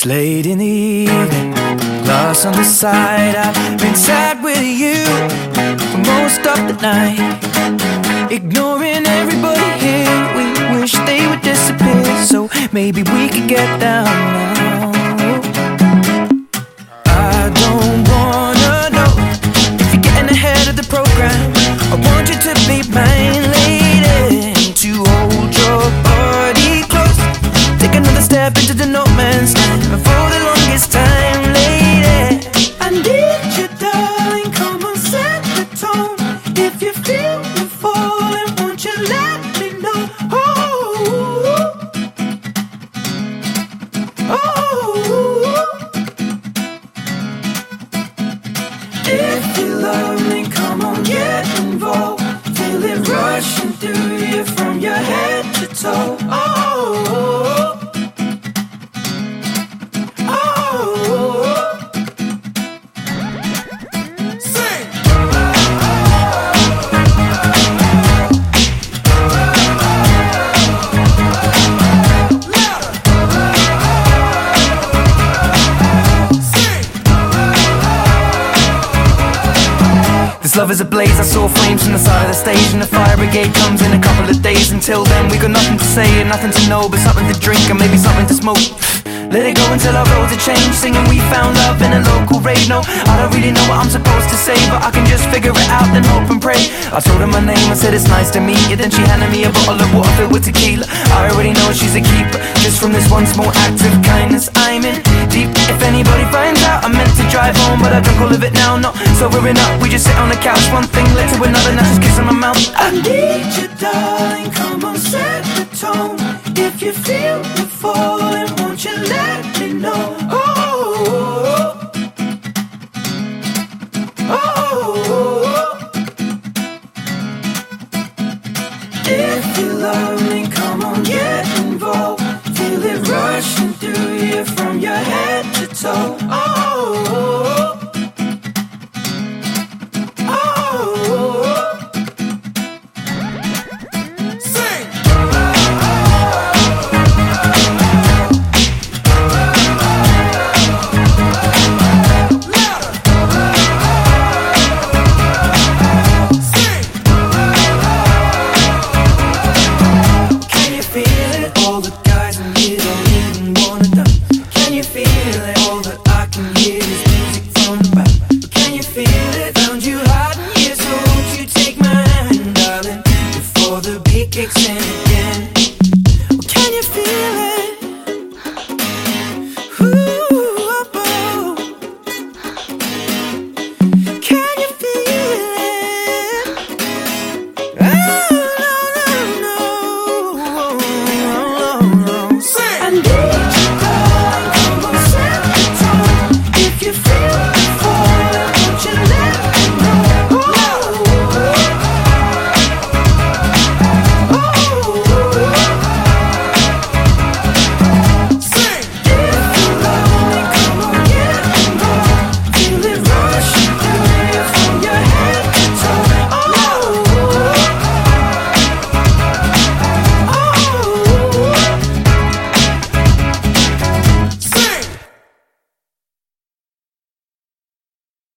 It's late in the evening, glass on the side. I've been sad with you for most of the night, ignoring everybody here. We wish they would disappear, so maybe we could get down now. I don't wanna know if you're getting ahead of the program. I want you to be mine, lady, to hold your body close. Take another step into the no man's land for the longest time, lady. I need you, darling, come on, set the tone. If you feel me falling, won't you let me know? Oh, oh. If you love me, come on, get involved. Feel it rushing through you from your head to toe. Oh, this love is a blaze, I saw flames from the side of the stage, and the fire brigade comes in a couple of days. Until then we got nothing to say and nothing to know, but something to drink and maybe something to smoke. Let it go until our roads are changed, singing we found love in a local rave. No, I don't really know what I'm supposed to say, but I can just figure it out and hope and pray. I told her my name, I said it's nice to meet you. Then she handed me a bottle of water filled with tequila. I already know she's a keeper, just from this one small act of kindness. I'm in deep, if anybody finds out. I meant to drive home, but I drunk all of it now. Not sobering up, we just sit on the couch. One thing led to another, now just kiss on my mouth. I need you, darling, come on, set the tone. If you feel me falling, won't you let me know? Oh, oh, oh. If you love me, come on, get involved. Feel it rushing through you from your head to toe. Oh, kicks in.